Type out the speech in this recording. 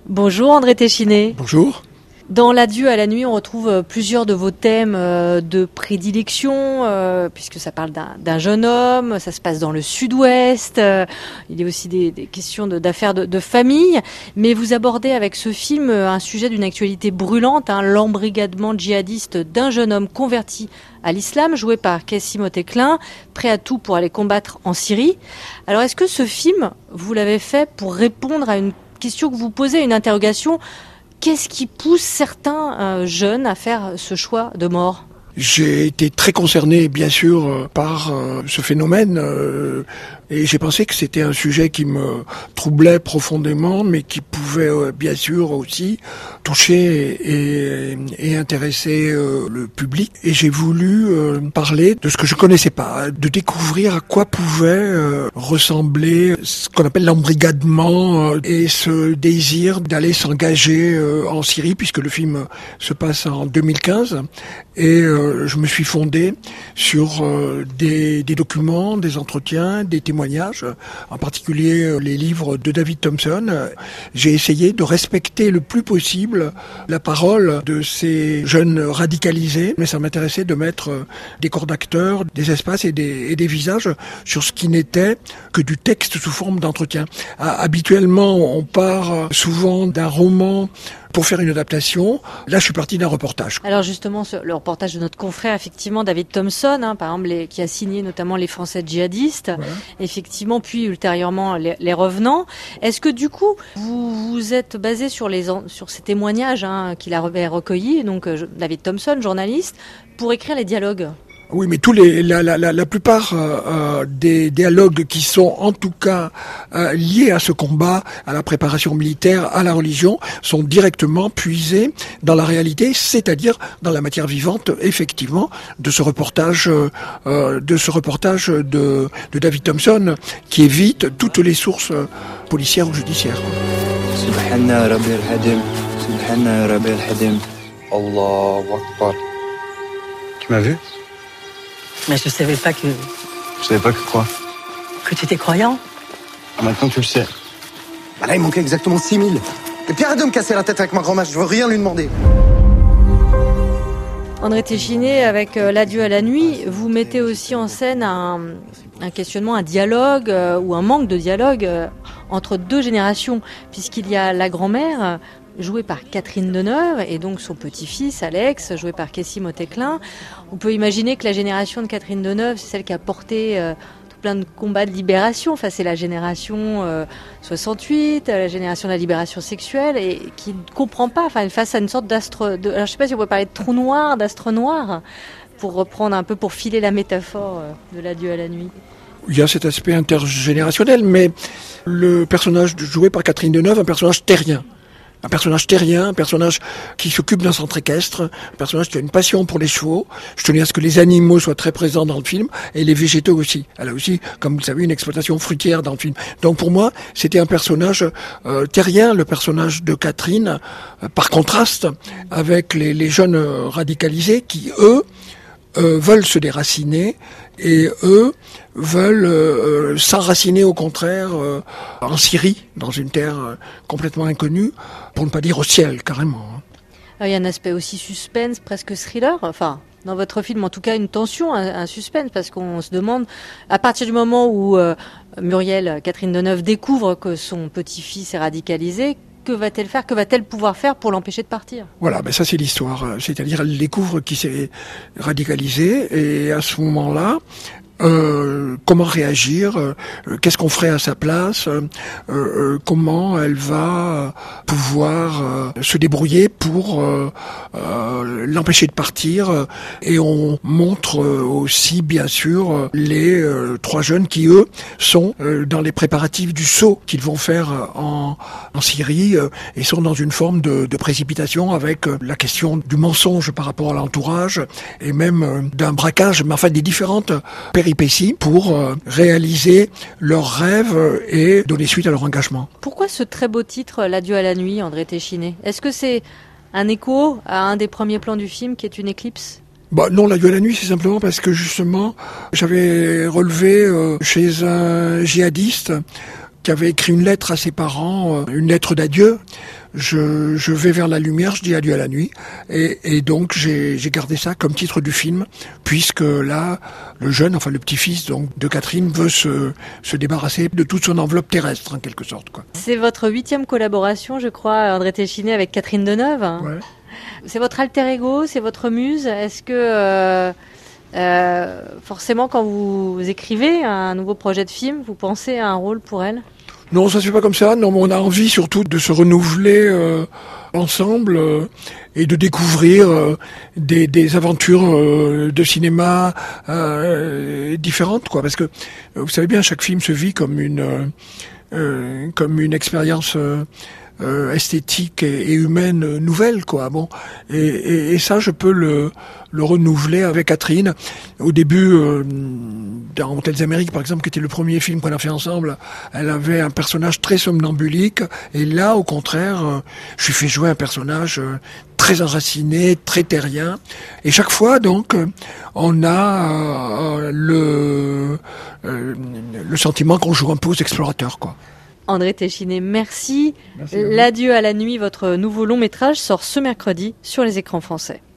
Bonjour André Téchiné. Bonjour. Dans l'Adieu à la nuit, on retrouve plusieurs de vos thèmes de prédilection, puisque ça parle d'un jeune homme, ça se passe dans le sud-ouest, il y a aussi des questions d'affaires de famille, mais vous abordez avec ce film un sujet d'une actualité brûlante, l'embrigadement djihadiste d'un jeune homme converti à l'islam, joué par Kassim Oteklin, prêt à tout pour aller combattre en Syrie. Alors est-ce que ce film, vous l'avez fait pour répondre à une question que vous posez, une interrogation? Qu'est-ce qui pousse certains jeunes à faire ce choix de mort ? J'ai été très concerné, bien sûr, par ce phénomène et j'ai pensé que c'était un sujet qui me troublait profondément, mais qui pouvait bien sûr aussi toucher et intéresser le public. Et j'ai voulu parler de ce que je connaissais pas, de découvrir à quoi pouvait ressembler ce qu'on appelle l'embrigadement et ce désir d'aller s'engager en Syrie, puisque le film se passe en 2015. Et je me suis fondé sur des documents, des entretiens, des témoignages, en particulier les livres de David Thompson. J'ai essayé de respecter le plus possible la parole de ces jeunes radicalisés, mais ça m'intéressait de mettre des corps d'acteurs, des espaces et des visages sur ce qui n'était que du texte sous forme d'entretien. Habituellement, on part souvent d'un roman pour faire une adaptation. Là, je suis parti d'un reportage. Alors justement, le reportage de notre confrère, effectivement, David Thompson, par exemple, qui a signé notamment Les Français djihadistes, voilà. Effectivement, puis ultérieurement les Revenants. Est-ce que du coup, vous vous êtes basé sur ces témoignages qu'il avait recueillis, donc David Thompson, journaliste, pour écrire les dialogues ? Oui, mais la plupart des dialogues qui sont en tout cas liés à ce combat, à la préparation militaire, à la religion, sont directement puisés dans la réalité, c'est-à-dire dans la matière vivante, effectivement, de ce reportage de David Thompson, qui évite toutes les sources policières ou judiciaires. Subhanallah Rabbil Hadim, Subhanallah Rabbil Hadim, Allahu Akbar. Tu m'as vu ? Mais je savais pas que... Je savais pas que quoi ? Que tu étais croyant ? Maintenant tu le sais. Bah là, il manquait exactement 6000. Et Pierre de me casser la tête avec ma grand-mère, je veux rien lui demander. André Téchiné, avec l'Adieu à la nuit, vous mettez aussi en scène un questionnement, un dialogue ou un manque de dialogue entre deux générations, puisqu'il y a la grand-mère joué par Catherine Deneuve, et donc son petit-fils Alex, joué par Kassim Oteklin. On peut imaginer que la génération de Catherine Deneuve, c'est celle qui a porté plein de combats de libération. Enfin, c'est la génération 68, la génération de la libération sexuelle, et qui ne comprend pas, face à une sorte d'astre... alors, je ne sais pas si on peut parler de trou noir, d'astre noir, pour reprendre un peu, pour filer la métaphore de l'Adieu à la nuit. Il y a cet aspect intergénérationnel, mais le personnage joué par Catherine Deneuve, un personnage terrien. Un personnage terrien, un personnage qui s'occupe d'un centre équestre, un personnage qui a une passion pour les chevaux. Je tenais à ce que les animaux soient très présents dans le film, et les végétaux aussi. Elle a aussi, comme vous le savez, une exploitation fruitière dans le film. Donc pour moi, c'était un personnage terrien, le personnage de Catherine, par contraste avec les jeunes radicalisés qui, eux, veulent se déraciner, et eux veulent s'enraciner au contraire en Syrie, dans une terre complètement inconnue, pour ne pas dire au ciel carrément. Alors, il y a un aspect aussi suspense, presque thriller, dans votre film en tout cas une tension, un suspense, parce qu'on se demande, à partir du moment où Muriel, Catherine Deneuve, découvre que son petit-fils est radicalisé, que va-t-elle faire ? Que va-t-elle pouvoir faire pour l'empêcher de partir ? Voilà, ça c'est l'histoire. C'est-à-dire, elle découvre qu'il s'est radicalisé, et à ce moment-là, comment réagir, qu'est-ce qu'on ferait à sa place, comment elle va pouvoir se débrouiller pour l'empêcher de partir, et on montre aussi bien sûr les trois jeunes qui eux sont dans les préparatifs du saut qu'ils vont faire en Syrie, et sont dans une forme de précipitation avec la question du mensonge par rapport à l'entourage, et même d'un braquage, mais enfin des différentes péripéties pour réaliser leurs rêves et donner suite à leur engagement. Pourquoi ce très beau titre, l'Adieu à la nuit, André Téchiné ? Est-ce que c'est un écho à un des premiers plans du film qui est une éclipse ? Non, l'Adieu à la nuit, c'est simplement parce que justement, j'avais relevé chez un djihadiste qui avait écrit une lettre à ses parents, une lettre d'adieu. Je vais vers la lumière, je dis adieu à la nuit. Et donc j'ai gardé ça comme titre du film, puisque là, le jeune, enfin le petit-fils donc de Catherine, veut se débarrasser de toute son enveloppe terrestre, en quelque sorte, quoi. C'est votre 8e collaboration, je crois, André Téchiné, avec Catherine Deneuve. Ouais. C'est votre alter ego, c'est votre muse. Est-ce que forcément, quand vous écrivez un nouveau projet de film, vous pensez à un rôle pour elle ? Non, ça se fait pas comme ça. Non, mais on a envie surtout de se renouveler ensemble et de découvrir des aventures de cinéma différentes, quoi. Parce que vous savez bien, chaque film se vit comme une expérience esthétique et humaine nouvelle, quoi. Bon, et ça, je peux le renouveler avec Catherine. Au début, dans Hôtels Amériques, par exemple, qui était le premier film qu'on a fait ensemble, elle avait un personnage très somnambulique, et là, au contraire, je lui fais jouer un personnage très enraciné, très terrien, et chaque fois, donc, on a le sentiment qu'on joue un peu aux explorateurs, quoi. André Téchiné, merci. Merci à vous. L'adieu à la nuit, votre nouveau long métrage, sort ce mercredi sur les écrans français.